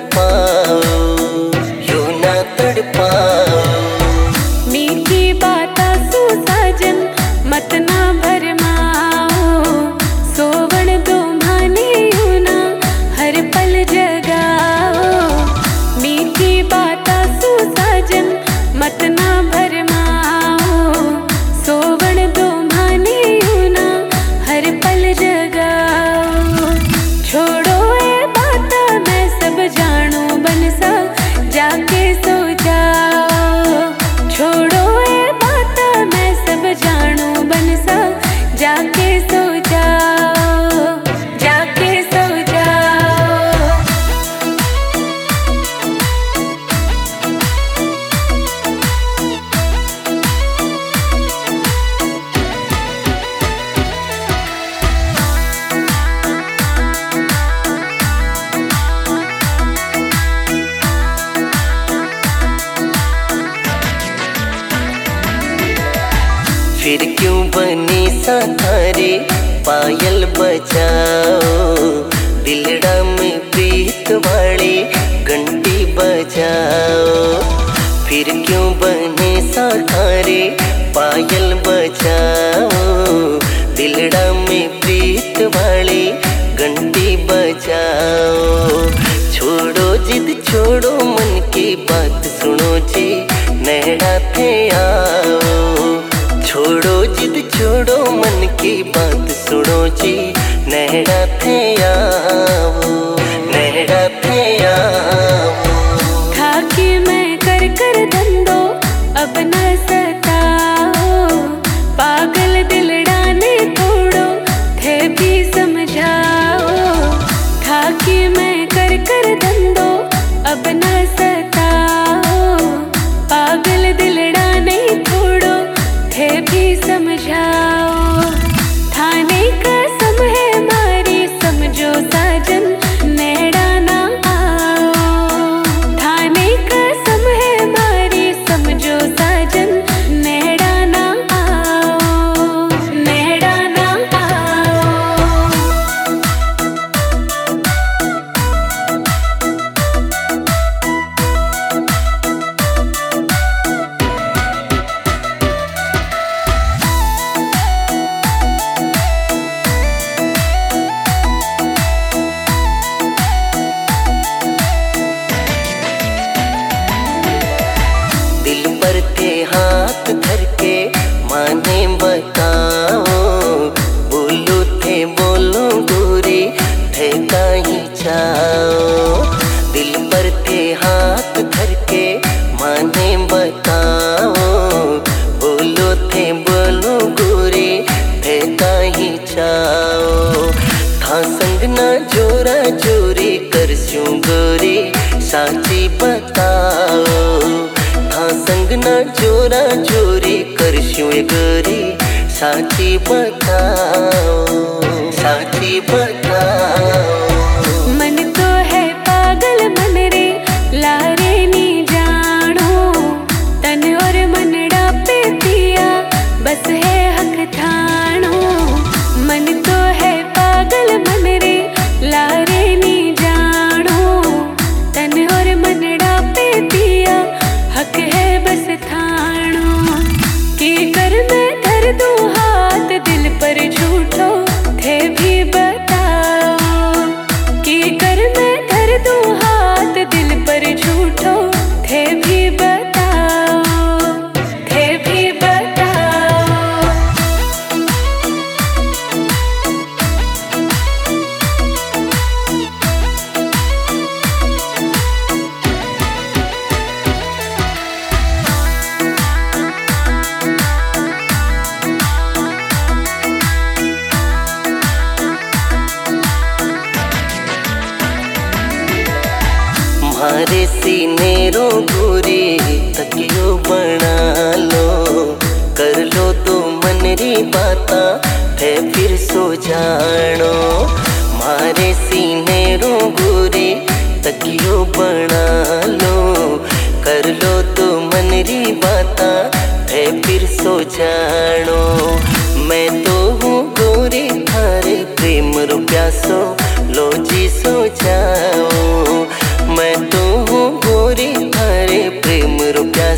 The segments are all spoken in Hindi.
तड़पाओ, यूं ना तड़पाओ। मीठी बाता सु साजन मत ना भरमाओ, सोवण दो माने यूं ना हर पल जगाओ। मीठी बाता सु साजन मत ना भरमाओ, सोवण दो माने यूं ना हर पल जगाओ। छोड़ो ये बाता मैं सब जानू बनसा जाके सो जाओ। छोड़ो ये बाता मैं सब जानू बनसा जाके सो जाओ, जाके सो जाओ। फिर क्यों बनी सा थारे पायल बजाओ, दिलड़ा में प्रीत वाली घंटी बजाओ। फिर क्यों बने सा थारे पायल बजाओ, दिलड़ा में प्रीत वाली घंटी बजाओ। छोड़ो जिद छोड़ो मन की बात सुनो जी नैना थे आओ। छोड़ो जिद छोड़ो मन की बात सुनो जी नैना थे आओ, नैना थे आओ। था कि मैं कर कर धंधो अब न सताओ, पागल दिलड़ाने थोड़ो थे भी समझाओ। था कि मैं कर कर धंधो अब न सताओ, पागल दिलड़ाने थोड़ो थे भी समझाओ। थाने कसम है मारी समझो साजन नैना ना आओ। थाने कसम है मारी समझो साजन नैना ना आओ, नैना ना आओ। दिल पर थे हाथ धर के माने बताओ, बोलो थे बोलो गोरी थे कहीं जाओ। दिल पर थे हाथ धर के माने बताओ, बोलो थे बोलो गोरी थे कहीं जाओ। था संग ना जोरा जोरी कर स्यूं गोरी साची बताओ। था संग ना जोरा जोरी कर स्यूं गोरी साची बताओ, साची बताओ। मन तो है पागल मन रे लारे नी जानो, तन और मनड़ा पे पिया बस है हक थानो। मन तो है पागल मन रे लारे नी जानो, तन और मनड़ा पे पिया हक है बस थानो। की कर मैं धर दूं हाथ दिल पर झूठो थे भी बताओ। की कर मैं धर दूं हाथ दिल पर झूठो थे भी बताओ, थे भी बताओ। हमारे सीने रो गोरी तकियो बना लो, कर लो तो मन री बाता थे फिर सो जानो। हमारे सीने रो गोरी तकियो बना लो, कर लो तो मन री बाता थे फिर सो जानो। मैं तो हूँ गोरी थारे प्रेम रो प्यासो लो जी सो जाओ। मैं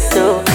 सो